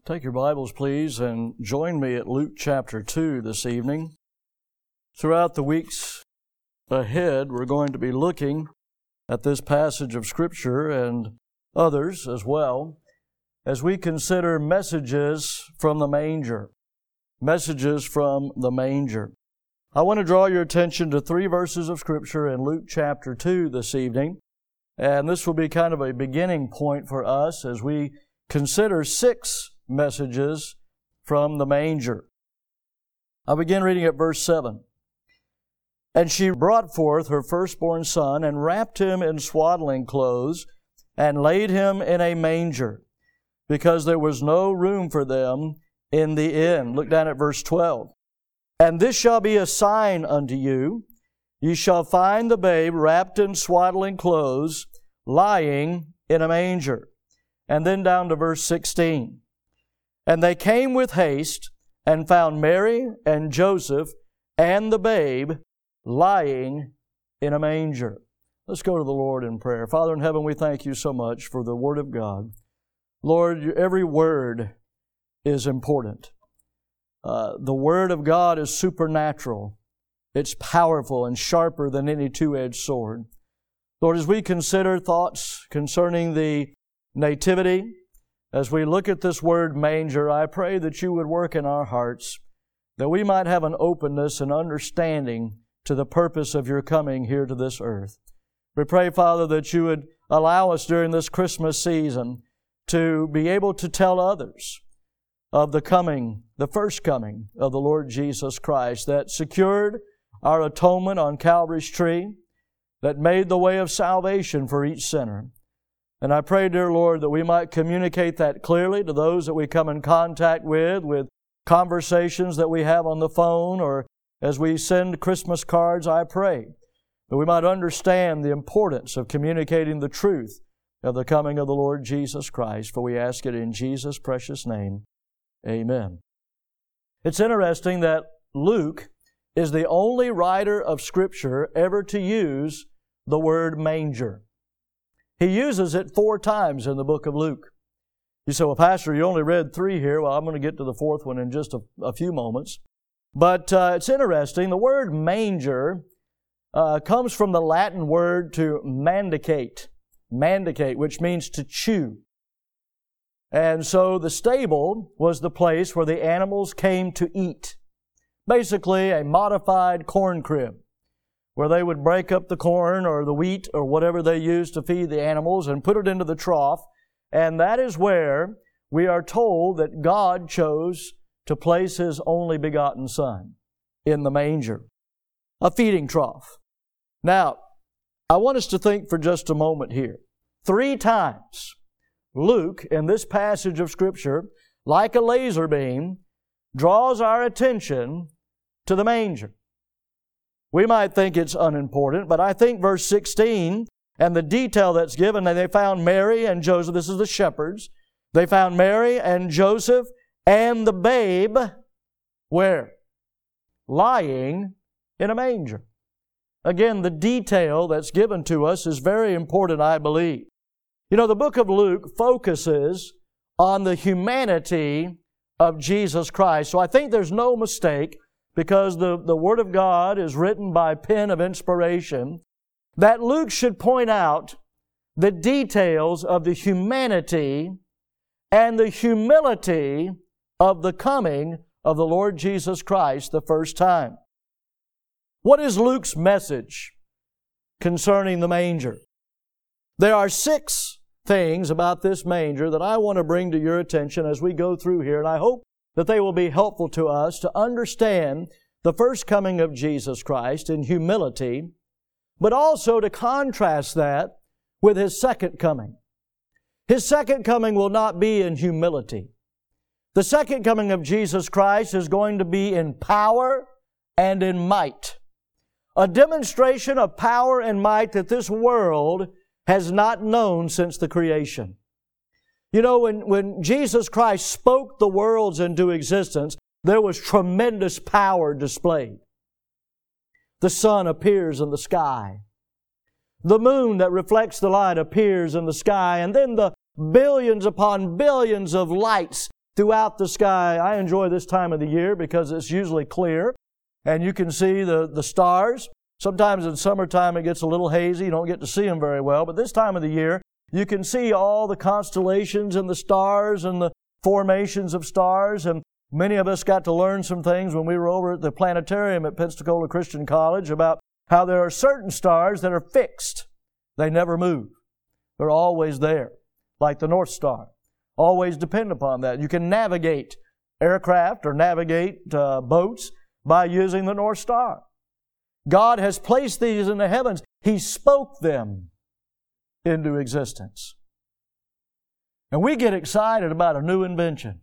Take your Bibles, please, and join me at Luke chapter 2 this evening. Throughout the weeks ahead, we're going to be looking at this passage of Scripture and others as well as we consider messages from the manger. Messages from the manger. I want to draw your attention to 3 verses of Scripture in Luke chapter 2 this evening, and this will be kind of a beginning point for us as we consider 6 messages from the manger. I'll begin reading at verse 7. And she brought forth her firstborn son, and wrapped him in swaddling clothes, and laid him in a manger, because there was no room for them in the inn. Look down at verse 12. And this shall be a sign unto you. Ye shall find the babe wrapped in swaddling clothes, lying in a manger. And then down to verse 16. And they came with haste, and found Mary and Joseph and the babe lying in a manger. Let's go to the Lord in prayer. Father in heaven, we thank you so much for the Word of God. Lord, every word is important. The Word of God is supernatural. It's powerful and sharper than any two-edged sword. Lord, as we consider thoughts concerning the nativity, as we look at this word manger, I pray that you would work in our hearts, that we might have an openness and understanding to the purpose of your coming here to this earth. We pray, Father, that you would allow us during this Christmas season to be able to tell others of the first coming of the Lord Jesus Christ that secured our atonement on Calvary's tree, that made the way of salvation for each sinner. And I pray, dear Lord, that we might communicate that clearly to those that we come in contact with conversations that we have on the phone, or as we send Christmas cards. I pray that we might understand the importance of communicating the truth of the coming of the Lord Jesus Christ, for we ask it in Jesus' precious name. Amen. It's interesting that Luke is the only writer of Scripture ever to use the word manger. He uses it 4 times in the book of Luke. You say, well, Pastor, you only read 3 here. Well, I'm going to get to the 4th one in just a few moments. But it's interesting. The word manger comes from the Latin word to mandicate, which means to chew. And so the stable was the place where the animals came to eat. Basically, a modified corn crib, where they would break up the corn or the wheat or whatever they used to feed the animals and put it into the trough. And that is where we are told that God chose to place His only begotten Son, in the manger, a feeding trough. Now, I want us to think for just a moment here. 3 times, Luke, in this passage of Scripture, like a laser beam, draws our attention to the manger. We might think it's unimportant, but I think verse 16 and the detail that's given, that they found Mary and Joseph, this is the shepherds, they found Mary and Joseph and the babe, where? Lying in a manger. Again, the detail that's given to us is very important, I believe. You know, the book of Luke focuses on the humanity of Jesus Christ. So I think there's no mistake, because the Word of God is written by pen of inspiration, that Luke should point out the details of the humanity and the humility of the coming of the Lord Jesus Christ the first time. What is Luke's message concerning the manger? There are 6 things about this manger that I want to bring to your attention as we go through here, and I hope that they will be helpful to us to understand the first coming of Jesus Christ in humility, but also to contrast that with His second coming. His second coming will not be in humility. The second coming of Jesus Christ is going to be in power and in might. A demonstration of power and might that this world has not known since the creation. You know, when Jesus Christ spoke the worlds into existence, there was tremendous power displayed. The sun appears in the sky. The moon that reflects the light appears in the sky, and then the billions upon billions of lights throughout the sky. I enjoy this time of the year because it's usually clear and you can see the stars. Sometimes in summertime it gets a little hazy. You don't get to see them very well. But this time of the year, you can see all the constellations and the stars and the formations of stars. And many of us got to learn some things when we were over at the planetarium at Pensacola Christian College about how there are certain stars that are fixed. They never move. They're always there, like the North Star. Always depend upon that. You can navigate aircraft or navigate boats by using the North Star. God has placed these in the heavens. He spoke them into existence. And we get excited about a new invention.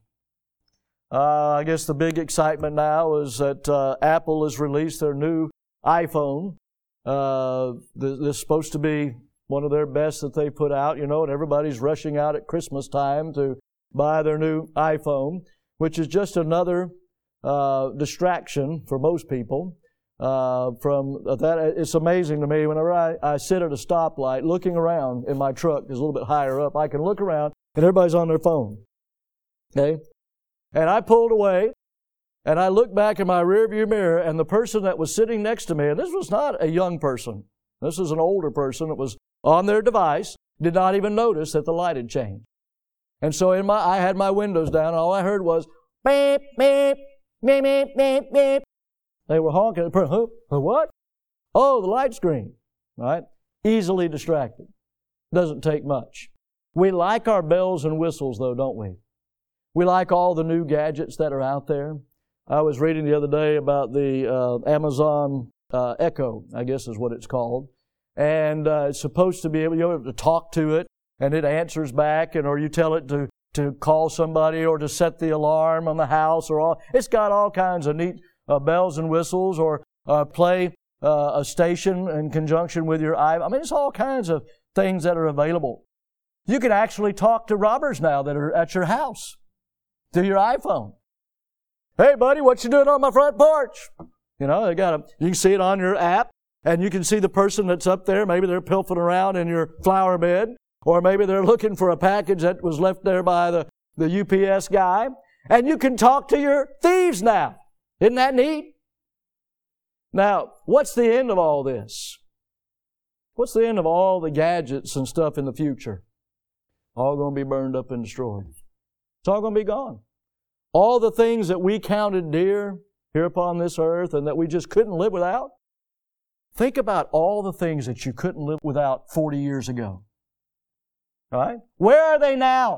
I guess the big excitement now is that Apple has released their new iPhone. This is supposed to be one of their best that they put out, and everybody's rushing out at Christmas time to buy their new iPhone, which is just another distraction for most people. From that, it's amazing to me. Whenever I sit at a stoplight, looking around in my truck is a little bit higher up, I can look around and everybody's on their phone. Okay? And I pulled away and I looked back in my rearview mirror, and the person that was sitting next to me, and this was not a young person, this is an older person that was on their device, did not even notice that the light had changed. And so I had my windows down, and all I heard was beep, beep, beep, beep, beep, beep. They were honking. What? Oh, the light screen. Right? Easily distracted. Doesn't take much. We like our bells and whistles, though, don't we? We like all the new gadgets that are out there. I was reading the other day about the Amazon Echo, I guess is what it's called. And it's supposed to be able to talk to it, and it answers back, or you tell it to call somebody or to set the alarm on the house. It's got all kinds of neat bells and whistles, or play a station in conjunction with your iPhone. I mean, it's all kinds of things that are available. You can actually talk to robbers now that are at your house through your iPhone. Hey, buddy, what you doing on my front porch? You can see it on your app, and you can see the person that's up there. Maybe they're pilfering around in your flower bed, or maybe they're looking for a package that was left there by the UPS guy. And you can talk to your thieves now. Isn't that neat? Now, what's the end of all this? What's the end of all the gadgets and stuff in the future? All going to be burned up and destroyed. It's all going to be gone. All the things that we counted dear here upon this earth and that we just couldn't live without. Think about all the things that you couldn't live without 40 years ago. All right? Where are they now?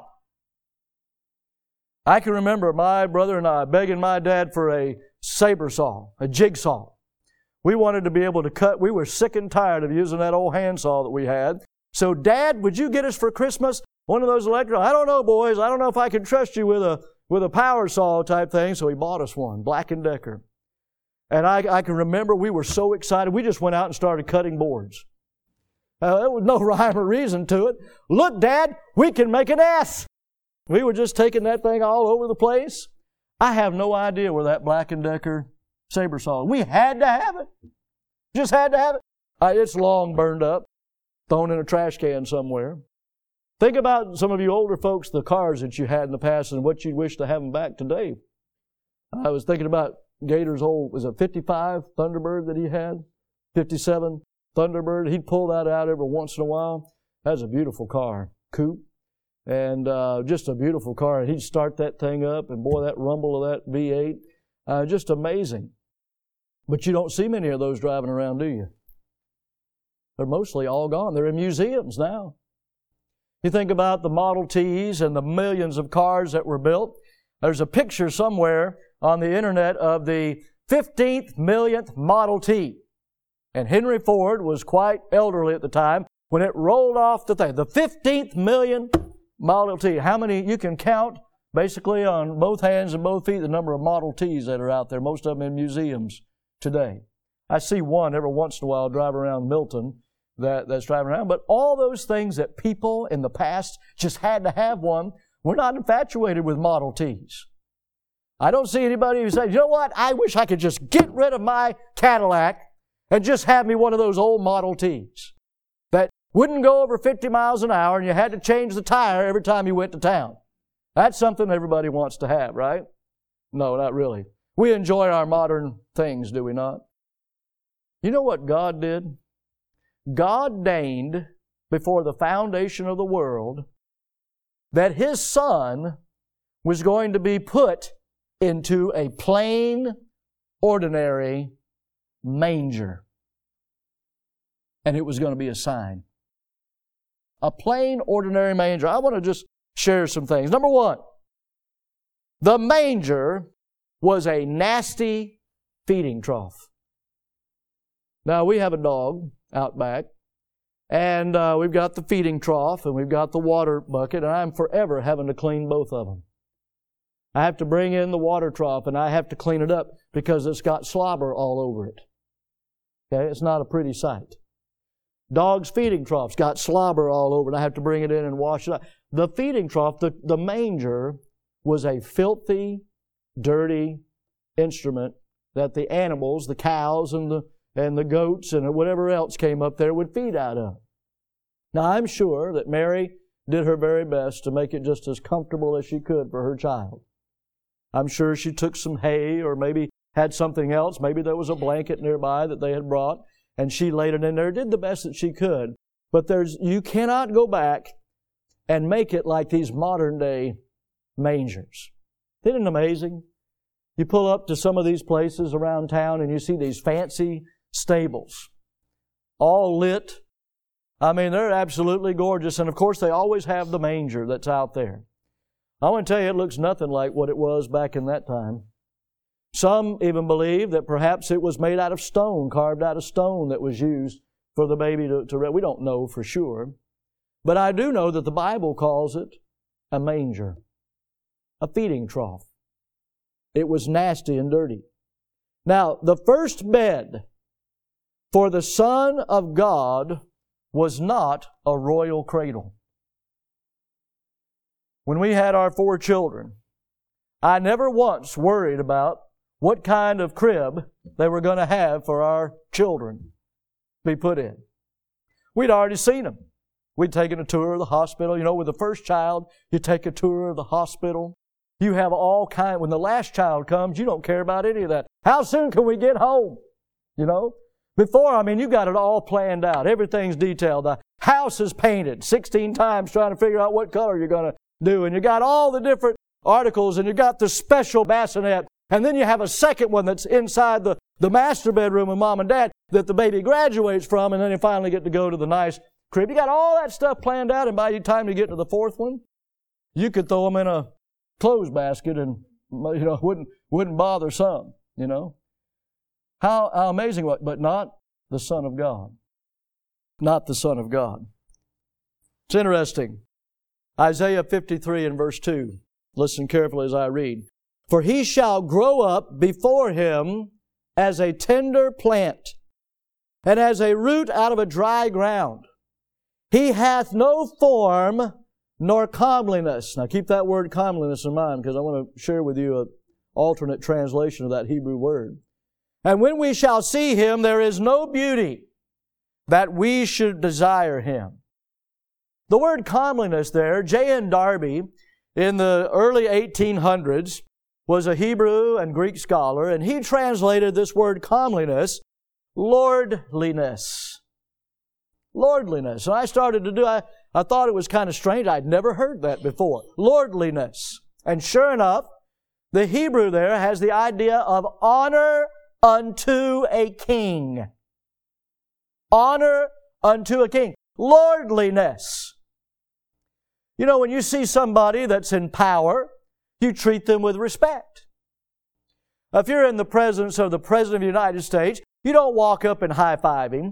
I can remember my brother and I begging my dad for a saber saw, a jigsaw. We wanted to be able to cut. We were sick and tired of using that old handsaw that we had. So, Dad, would you get us for Christmas one of those electric? I don't know, boys. I don't know if I can trust you with a power saw type thing. So he bought us one, Black & Decker. And I can remember we were so excited. We just went out and started cutting boards. There was no rhyme or reason to it. Look, Dad, we can make an S. We were just taking that thing all over the place. I have no idea where that Black & Decker saber saw. We had to have it. Just had to have it. It's long burned up, thrown in a trash can somewhere. Think about some of you older folks, the cars that you had in the past and what you'd wish to have them back today. I was thinking about Gator's old, was it 55 Thunderbird that he had? 57 Thunderbird. He'd pull that out every once in a while. That's a beautiful car. Coupe. And just a beautiful car. And he'd start that thing up, and boy, that rumble of that V8, just amazing. But you don't see many of those driving around, do you? They're mostly all gone. They're in museums now. You think about the Model Ts and the millions of cars that were built. There's a picture somewhere on the internet of the 15th millionth Model T. And Henry Ford was quite elderly at the time when it rolled off the thing. The 15th million Model T. How many? You can count basically on both hands and both feet the number of Model Ts that are out there, most of them in museums today. I see one every once in a while drive around Milton that's driving around. But all those things that people in the past just had to have one, we're not infatuated with Model Ts. I don't see anybody who says, you know what, I wish I could just get rid of my Cadillac and just have me one of those old Model Ts that wouldn't go over 50 miles an hour and you had to change the tire every time you went to town. That's something everybody wants to have, right? No, not really. We enjoy our modern things, do we not? You know what God did? God deigned before the foundation of the world that His Son was going to be put into a plain, ordinary manger. And it was going to be a sign. A plain, ordinary manger. I want to just share some things. Number one, the manger was a nasty feeding trough. Now, we have a dog out back, and we've got the feeding trough, and we've got the water bucket, and I'm forever having to clean both of them. I have to bring in the water trough, and I have to clean it up because it's got slobber all over it. Okay, it's not a pretty sight. Dog's feeding trough's got slobber all over it. I have to bring it in and wash it up. The feeding trough, the manger, was a filthy, dirty instrument that the animals, the cows and the goats and whatever else came up there would feed out of. Now, I'm sure that Mary did her very best to make it just as comfortable as she could for her child. I'm sure she took some hay or maybe had something else. Maybe there was a blanket nearby that they had brought, and she laid it in there, did the best that she could. But you cannot go back and make it like these modern day mangers. Isn't it amazing? You pull up to some of these places around town and you see these fancy stables, all lit. I mean, they're absolutely gorgeous. And of course, they always have the manger that's out there. I want to tell you, it looks nothing like what it was back in that time. Some even believe that perhaps it was made out of stone, carved out of stone that was used for the baby to rest. We don't know for sure. But I do know that the Bible calls it a manger, a feeding trough. It was nasty and dirty. Now, the first bed for the Son of God was not a royal cradle. When we had our 4 children, I never once worried about what kind of crib they were going to have for our children to be put in. We'd already seen them. We'd taken a tour of the hospital. You know, with the first child, you take a tour of the hospital. You have all kinds. When the last child comes, you don't care about any of that. How soon can we get home? You know? Before, I mean, you got it all planned out. Everything's detailed. The house is painted 16 times trying to figure out what color you're going to do. And you got all the different articles, and you got the special bassinet. And then you have a second one that's inside the master bedroom with Mom and Dad that the baby graduates from, and then you finally get to go to the nice crib. You got all that stuff planned out, and by the time you get to the 4th one, you could throw them in a clothes basket and, you know, wouldn't bother some, you know. How amazing, but not the Son of God. Not the Son of God. It's interesting. Isaiah 53 and verse 2. Listen carefully as I read. For he shall grow up before him as a tender plant, and as a root out of a dry ground. He hath no form nor comeliness. Now keep that word comeliness in mind, because I want to share with you an alternate translation of that Hebrew word. And when we shall see him, there is no beauty that we should desire him. The word comeliness there, J.N. Darby, in the early 1800s, was a Hebrew and Greek scholar, and he translated this word comeliness, lordliness. Lordliness. And I started to do, I thought it was kind of strange. I'd never heard that before. Lordliness. And sure enough, the Hebrew there has the idea of honor unto a king. Honor unto a king. Lordliness. You know, when you see somebody that's in power, you treat them with respect. If you're in the presence of the President of the United States, you don't walk up and high-five him.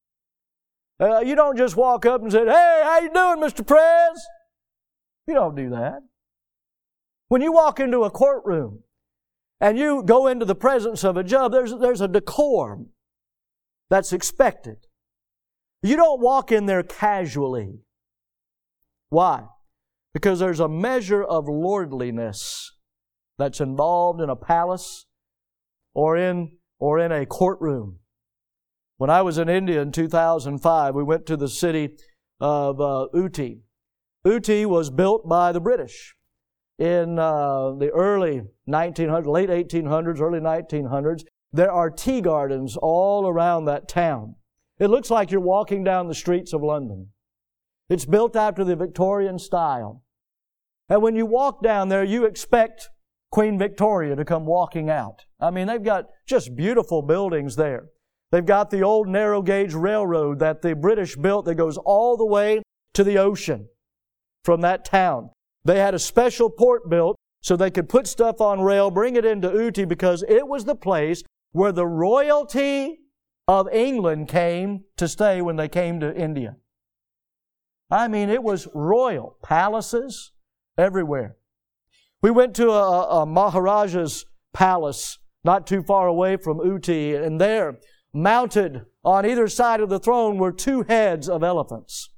You don't just walk up and say, "Hey, how you doing, Mr. Prez?" You don't do that. When you walk into a courtroom and you go into the presence of a judge, there's a decorum that's expected. You don't walk in there casually. Why? Because there's a measure of lordliness that's involved in a palace or in a courtroom. When I was in India in 2005, we went to the city of Ooty. Ooty was built by the British. in the early 1900s, late 1800s, early 1900s, there are tea gardens all around that town. It looks like you're walking down the streets of London. It's built after the Victorian style. And when you walk down there, you expect Queen Victoria to come walking out. I mean, they've got just beautiful buildings there. They've got the old narrow gauge railroad that the British built that goes all the way to the ocean from that town. They had a special port built so they could put stuff on rail, bring it into Ooty, because it was the place where the royalty of England came to stay when they came to India. I mean, it was royal. Palaces everywhere. We went to a Maharaja's palace not too far away from Ooty, and there, mounted on either side of the throne, were 2 heads of elephants.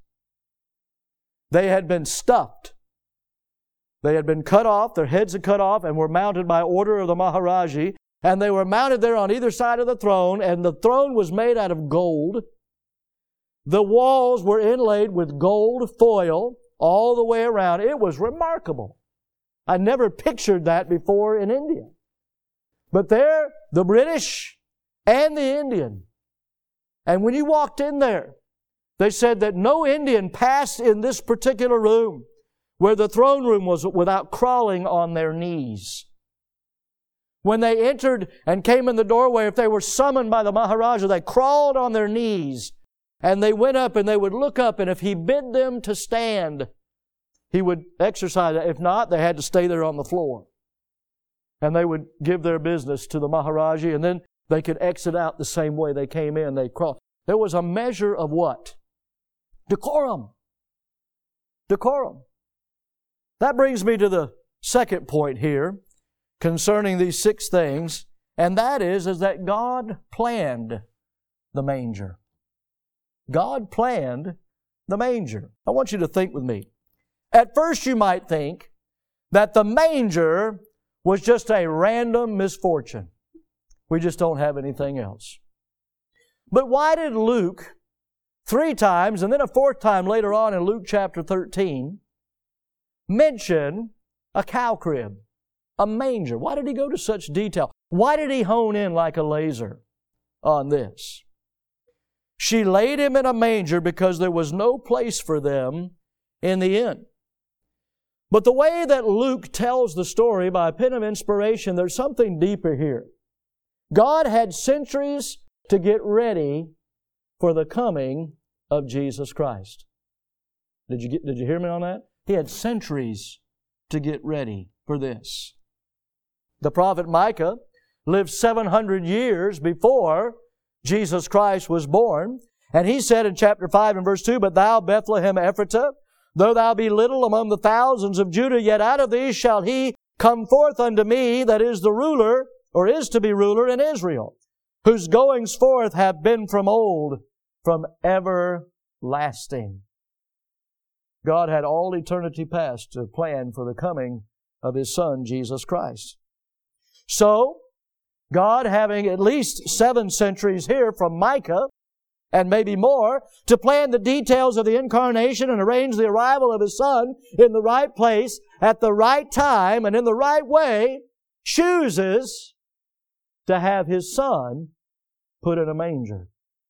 They had been stuffed. They had been cut off, their heads had cut off, and were mounted by order of the Maharaji. And they were mounted there on either side of the throne, and the throne was made out of gold. The walls were inlaid with gold foil all the way around. It was remarkable. I never pictured that before in India. But there, the British and the Indian. And when you walked in there, they said that no Indian passed in this particular room where the throne room was without crawling on their knees. When they entered and came in the doorway, if they were summoned by the Maharaja, they crawled on their knees. And they went up and they would look up, and if he bid them to stand, he would exercise it. If not, they had to stay there on the floor. And they would give their business to the Maharaji, and then they could exit out the same way they came in. They crawled. There was a measure of what? Decorum. Decorum. That brings me to the second point here concerning these 6 things, and that is that God planned the manger. God planned the manger. I want you to think with me. At first you might think that the manger was just a random misfortune. We just don't have anything else. But why did Luke 3 times, and then a 4th time later on in Luke chapter 13, mention a cow crib, a manger? Why did he go to such detail? Why did he hone in like a laser on this? She laid him in a manger because there was no place for them in the inn. But the way that Luke tells the story by a pen of inspiration, there's something deeper here. God had centuries to get ready for the coming of Jesus Christ. Did you hear me on that? He had centuries to get ready for this. The prophet Micah lived 700 years before Jesus Christ was born. And he said in chapter 5 and verse 2, "But thou, Bethlehem Ephratah, though thou be little among the thousands of Judah, yet out of thee shall he come forth unto me that is the ruler, or is to be ruler in Israel, whose goings forth have been from old, from everlasting." God had all eternity past to plan for the coming of His Son, Jesus Christ. So, God having at least 7 centuries here from Micah, and maybe more, to plan the details of the incarnation and arrange the arrival of His Son in the right place, at the right time, and in the right way, chooses to have His Son put in a manger.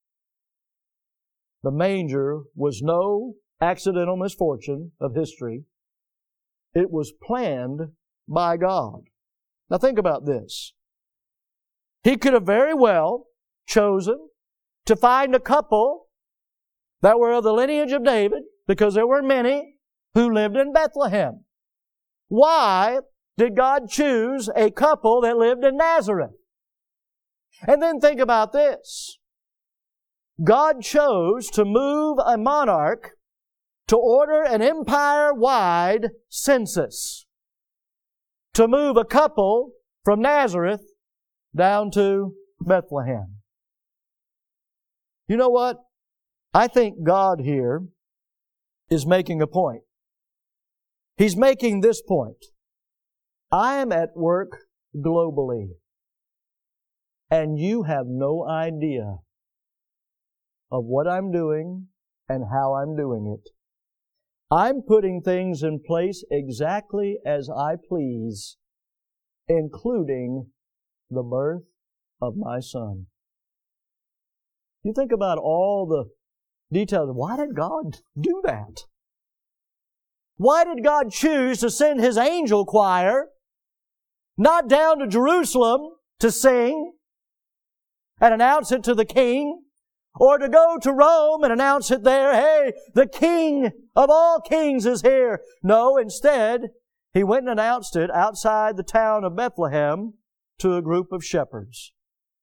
The manger was no accidental misfortune of history. It was planned by God. Now think about this. He could have very well chosen to find a couple that were of the lineage of David, because there were many who lived in Bethlehem. Why did God choose a couple that lived in Nazareth? And then think about this. God chose to move a monarch to order an empire-wide census, to move a couple from Nazareth down to Bethlehem. You know what? I think God here is making a point. He's making this point. I am at work globally, and you have no idea of what I'm doing and how I'm doing it. I'm putting things in place exactly as I please, including the birth of my son. You think about all the details. Why did God do that? Why did God choose to send His angel choir not down to Jerusalem to sing and announce it to the king, or to go to Rome and announce it there, hey, the King of all kings is here? No, instead, He went and announced it outside the town of Bethlehem to a group of shepherds.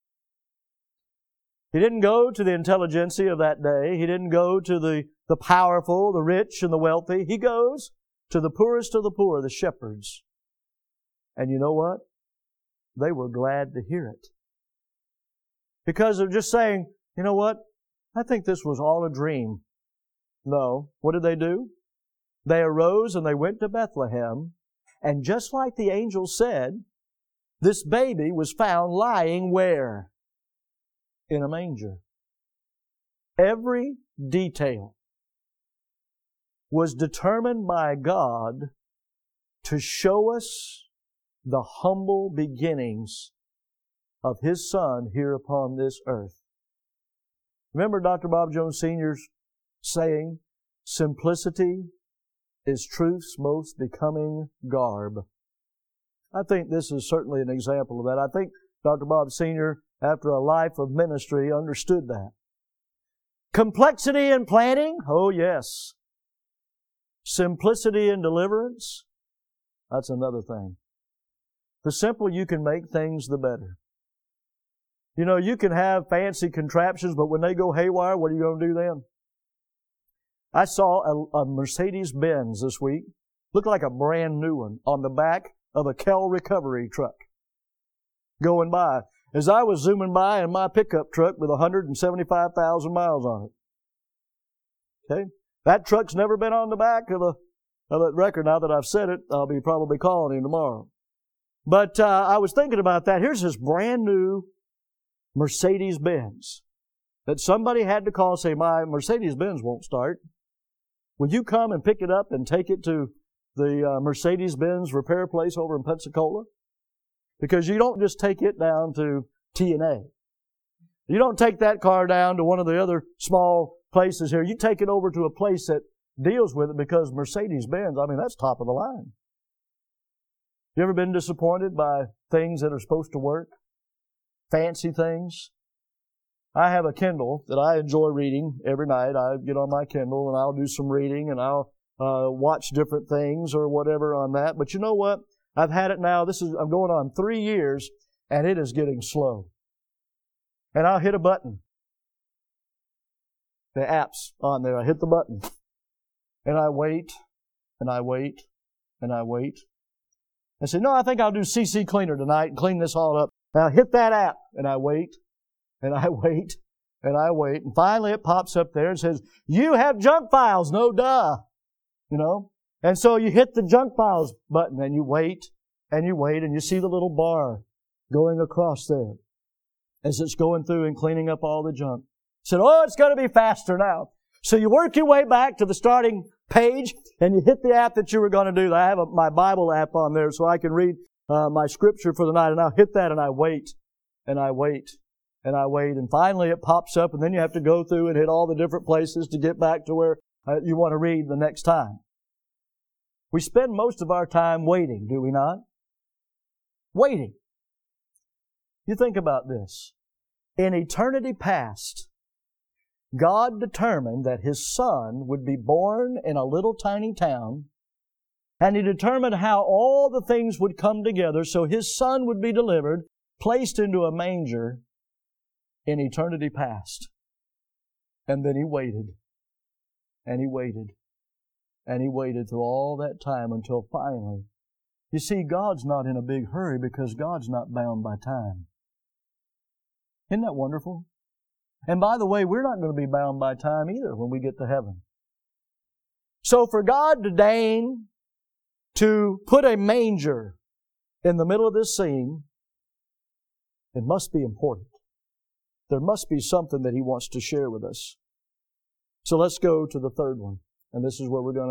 He didn't go to the intelligentsia of that day. He didn't go to the powerful, the rich, and the wealthy. He goes to the poorest of the poor, the shepherds. And you know what? They were glad to hear it. Because they're just saying, you know what? I think this was all a dream. No. What did they do? They arose and they went to Bethlehem. And just like the angel said, this baby was found lying where? In a manger. Every detail was determined by God to show us the humble beginnings of His Son here upon this earth. Remember Dr. Bob Jones Sr.'s saying, simplicity is truth's most becoming garb. I think this is certainly an example of that. I think Dr. Bob Sr., after a life of ministry, understood that. Complexity in planning? Oh, yes. Simplicity in deliverance? That's another thing. The simpler you can make things, the better. You know, you can have fancy contraptions, but when they go haywire, what are you going to do then? I saw a Mercedes-Benz this week. Looked like a brand new one on the back of a Kel recovery truck going by. As I was zooming by in my pickup truck with 175,000 miles on it. Okay? That truck's never been on the back of a record. Now that I've said it, I'll be probably calling him tomorrow. But I was thinking about that. Here's this brand new Mercedes-Benz that somebody had to call and say, my Mercedes-Benz won't start. Would you come and pick it up and take it to the Mercedes-Benz repair place over in Pensacola? Because you don't just take it down to T&A. You don't take that car down to one of the other small places here. You take it over to a place that deals with it, because Mercedes-Benz, I mean, that's top of the line. You ever been disappointed by things that are supposed to work? Fancy things? I have a Kindle that I enjoy reading every night. I get on my Kindle and I'll do some reading and I'll watch different things or whatever on that. But you know what? I've had it now. I'm going on 3 years, and it is getting slow. And I'll hit a button. The app's on there. I hit the button. And I wait, and I wait, and I wait. I say, no, I think I'll do CC Cleaner tonight and clean this all up. And I hit that app, and I wait, and I wait, and I wait. And finally it pops up there and says, you have junk files. No duh. You know? And so you hit the junk files button and you wait, and you see the little bar going across there as it's going through and cleaning up all the junk. Said, oh, it's going to be faster now. So you work your way back to the starting page and you hit the app that you were going to do. I have my Bible app on there so I can read my scripture for the night, and I'll hit that and I wait, and I wait, and I wait, and finally it pops up, and then you have to go through and hit all the different places to get back to where you want to read the next time. We spend most of our time waiting, do we not? Waiting. You think about this. In eternity past, God determined that His Son would be born in a little tiny town, and He determined how all the things would come together so His Son would be delivered, placed into a manger in eternity past. And then He waited, and He waited, and He waited through all that time until finally. You see, God's not in a big hurry because God's not bound by time. Isn't that wonderful? And by the way, we're not going to be bound by time either when we get to heaven. So for God to deign to put a manger in the middle of this scene, it must be important. There must be something that He wants to share with us. So let's go to the third one. And this is where we're going to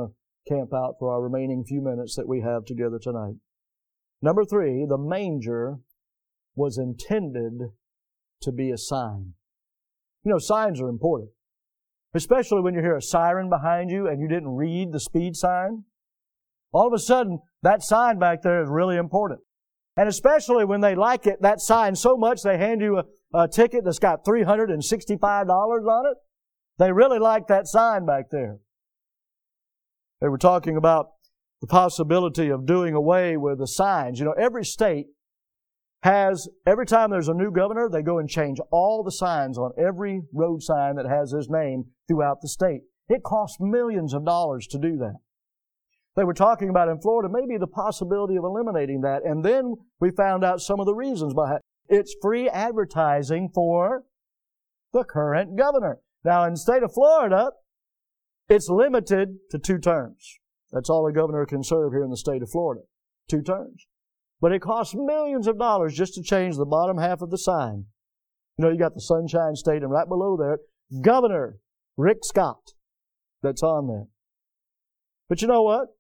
camp out for our remaining few minutes that we have together tonight. Number 3, the manger was intended to be a sign. You know, signs are important. Especially when you hear a siren behind you and you didn't read the speed sign. All of a sudden, that sign back there is really important. And especially when they like that sign so much, they hand you a ticket that's got $365 on it. They really like that sign back there. They were talking about the possibility of doing away with the signs. You know, every state has, every time there's a new governor, they go and change all the signs on every road sign that has his name throughout the state. It costs millions of dollars to do that. They were talking about in Florida maybe the possibility of eliminating that. And then we found out some of the reasons behind it. It's free advertising for the current governor. Now, in the state of Florida, it's limited to 2 terms. That's all a governor can serve here in the state of Florida. 2 terms. But it costs millions of dollars just to change the bottom half of the sign. You know, you got the Sunshine State, and right below there, Governor Rick Scott. That's on there. But you know what?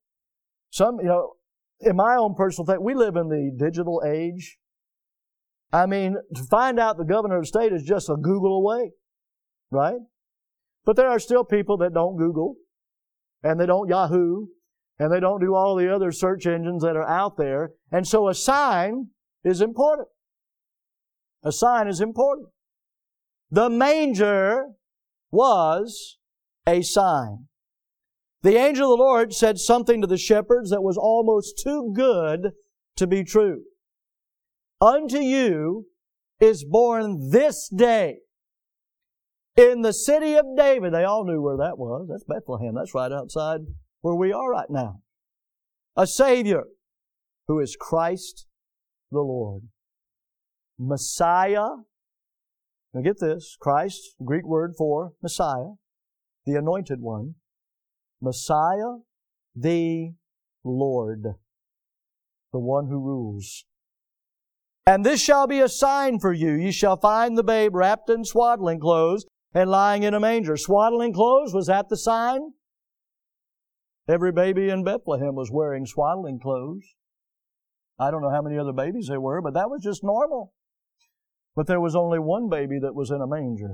In my own personal thing, we live in the digital age. I mean, to find out the governor of the state is just a Google away. Right? But there are still people that don't Google, and they don't Yahoo, and they don't do all the other search engines that are out there. And so a sign is important. A sign is important. The manger was a sign. The angel of the Lord said something to the shepherds that was almost too good to be true. Unto you is born this day in the city of David. They all knew where that was. That's Bethlehem. That's right outside where we are right now. A Savior who is Christ the Lord. Messiah. Now get this. Christ, Greek word for Messiah, the Anointed One. Messiah, the Lord, the one who rules. And this shall be a sign for you. You shall find the babe wrapped in swaddling clothes and lying in a manger. Swaddling clothes, was that the sign? Every baby in Bethlehem was wearing swaddling clothes. I don't know how many other babies there were, but that was just normal. But there was only one baby that was in a manger.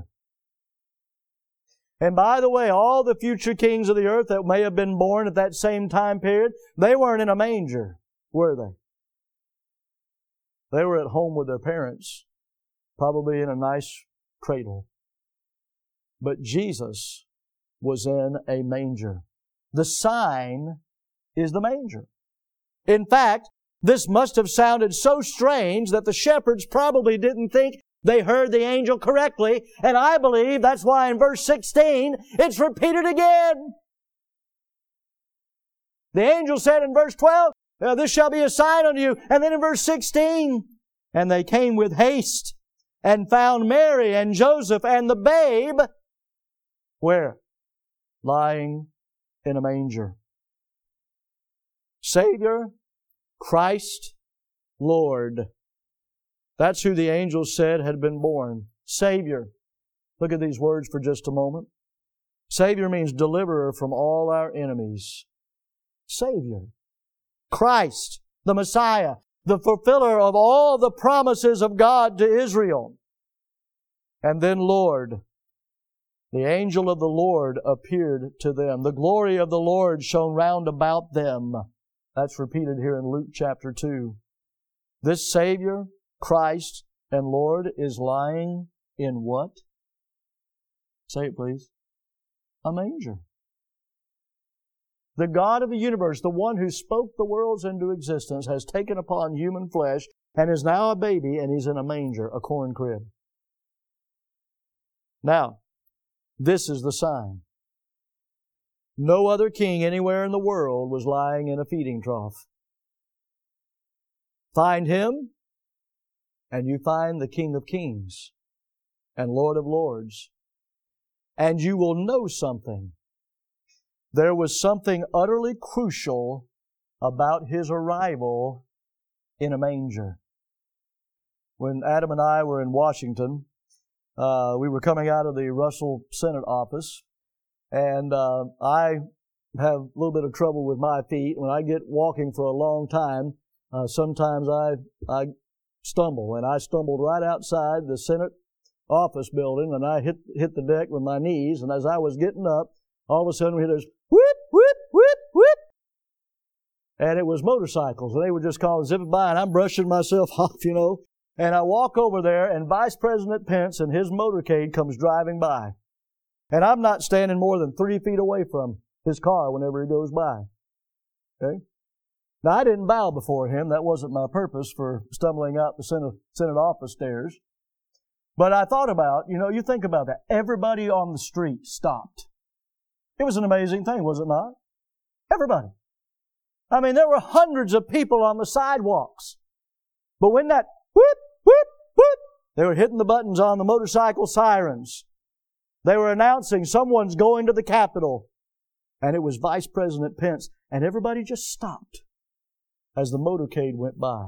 And by the way, all the future kings of the earth that may have been born at that same time period, they weren't in a manger, were they? They were at home with their parents, probably in a nice cradle. But Jesus was in a manger. The sign is the manger. In fact, this must have sounded so strange that the shepherds probably didn't think they heard the angel correctly, and I believe that's why in verse 16 it's repeated again. The angel said in verse 12, this shall be a sign unto you. And then in verse 16, and they came with haste and found Mary and Joseph and the babe, where? Lying in a manger. Savior, Christ, Lord. That's who the angel said had been born. Savior. Look at these words for just a moment. Savior means deliverer from all our enemies. Savior. Christ, the Messiah, the fulfiller of all the promises of God to Israel. And then Lord. The angel of the Lord appeared to them. The glory of the Lord shone round about them. That's repeated here in Luke chapter 2. This Savior, Christ, and Lord is lying in what? Say it, please. A manger. The God of the universe, the one who spoke the worlds into existence, has taken upon human flesh and is now a baby, and He's in a manger, a corn crib. Now, this is the sign. No other king anywhere in the world was lying in a feeding trough. Find Him, and you find the King of Kings and Lord of Lords. And you will know something. There was something utterly crucial about His arrival in a manger. When Adam and I were in Washington, we were coming out of the Russell Senate office, and I have a little bit of trouble with my feet. When I get walking for a long time, sometimes I stumble, and I stumbled right outside the Senate office building, and I hit the deck with my knees, and as I was getting up, all of a sudden we hear this whoop, whoop, whoop, whoop. And it was motorcycles, and they were just zipping by, and I'm brushing myself off, And I walk over there, and Vice President Pence and his motorcade comes driving by. And I'm not standing more than 3 feet away from his car whenever he goes by. Okay? Now, I didn't bow before him. That wasn't my purpose for stumbling out the Senate office stairs. But I thought about, you think about that. Everybody on the street stopped. It was an amazing thing, was it not? Everybody. I mean, there were hundreds of people on the sidewalks. But when that whoop, whoop, whoop, they were hitting the buttons on the motorcycle sirens. They were announcing someone's going to the Capitol. And it was Vice President Pence. And everybody just stopped as the motorcade went by.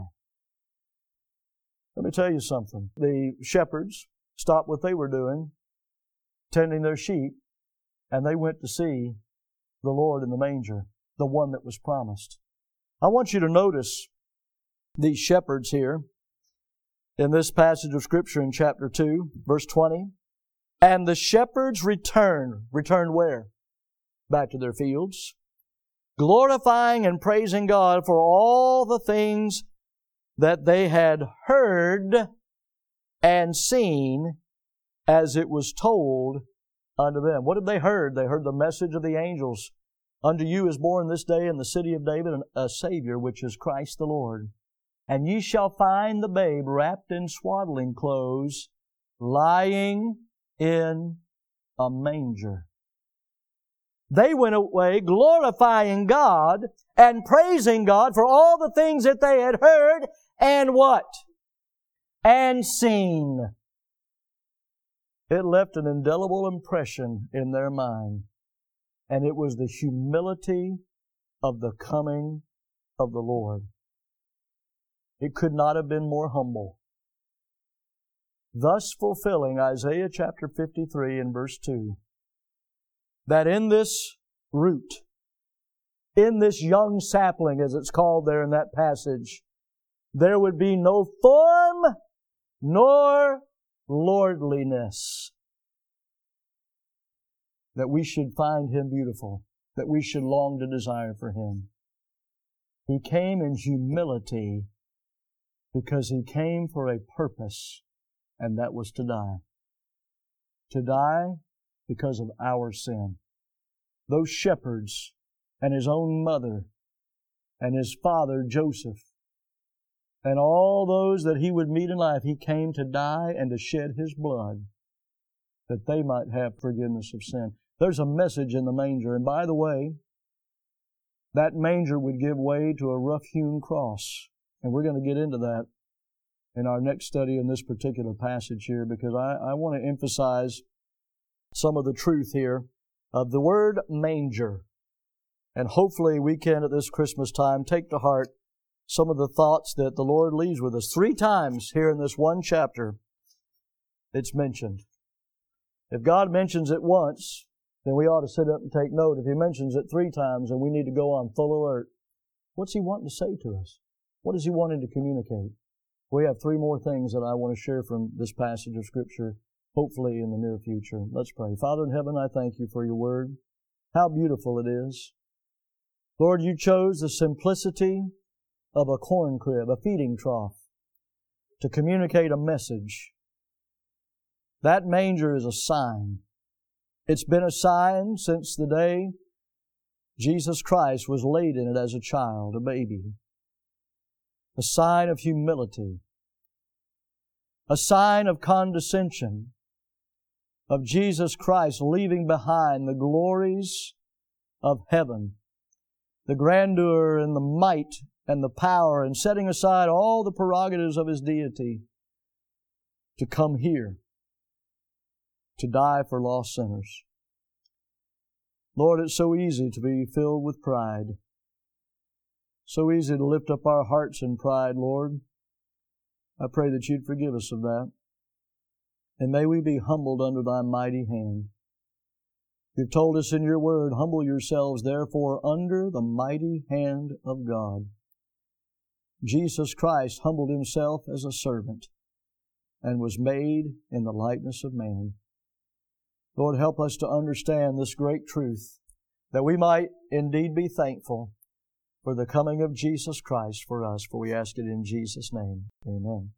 Let me tell you something. The shepherds stopped what they were doing, tending their sheep, and they went to see the Lord in the manger, the one that was promised. I want you to notice these shepherds here in this passage of Scripture in chapter 2, verse 20. And the shepherds returned. Returned where? Back to their fields, glorifying and praising God for all the things that they had heard and seen as it was told unto them. What had they heard? They heard the message of the angels. Unto you is born this day in the city of David a Savior, which is Christ the Lord. And ye shall find the babe wrapped in swaddling clothes, lying in a manger. They went away glorifying God and praising God for all the things that they had heard and what? And seen. It left an indelible impression in their mind. And it was the humility of the coming of the Lord. It could not have been more humble. Thus fulfilling Isaiah chapter 53 and verse 2. That in this root, in this young sapling, as it's called there in that passage, there would be no form nor lordliness. That we should find Him beautiful, that we should long to desire for Him. He came in humility because He came for a purpose, and that was to die. To die because of our sin. Those shepherds and His own mother and His father Joseph and all those that He would meet in life, He came to die and to shed His blood that they might have forgiveness of sin. There's a message in the manger. And by the way, that manger would give way to a rough-hewn cross. And we're going to get into that in our next study in this particular passage here, because I want to emphasize some of the truth here of the word manger. And hopefully we can, at this Christmas time, take to heart some of the thoughts that the Lord leaves with us. 3 times here in this one chapter, it's mentioned. If God mentions it once, then we ought to sit up and take note. If He mentions it 3 times, then we need to go on full alert. What's He wanting to say to us? What is He wanting to communicate? We have 3 more things that I want to share from this passage of Scripture, hopefully in the near future. Let's pray. Father in heaven, I thank You for Your Word. How beautiful it is. Lord, You chose the simplicity of a corn crib, a feeding trough, to communicate a message. That manger is a sign. It's been a sign since the day Jesus Christ was laid in it as a child, a baby. A sign of humility. A sign of condescension. Of Jesus Christ leaving behind the glories of heaven, the grandeur and the might and the power, and setting aside all the prerogatives of His deity to come here to die for lost sinners. Lord, it's so easy to be filled with pride. So easy to lift up our hearts in pride, Lord. I pray that You'd forgive us of that. And may we be humbled under Thy mighty hand. You've told us in your word, humble yourselves therefore under the mighty hand of God. Jesus Christ humbled Himself as a servant and was made in the likeness of man. Lord, help us to understand this great truth, that we might indeed be thankful for the coming of Jesus Christ for us, for we ask it in Jesus' name. Amen.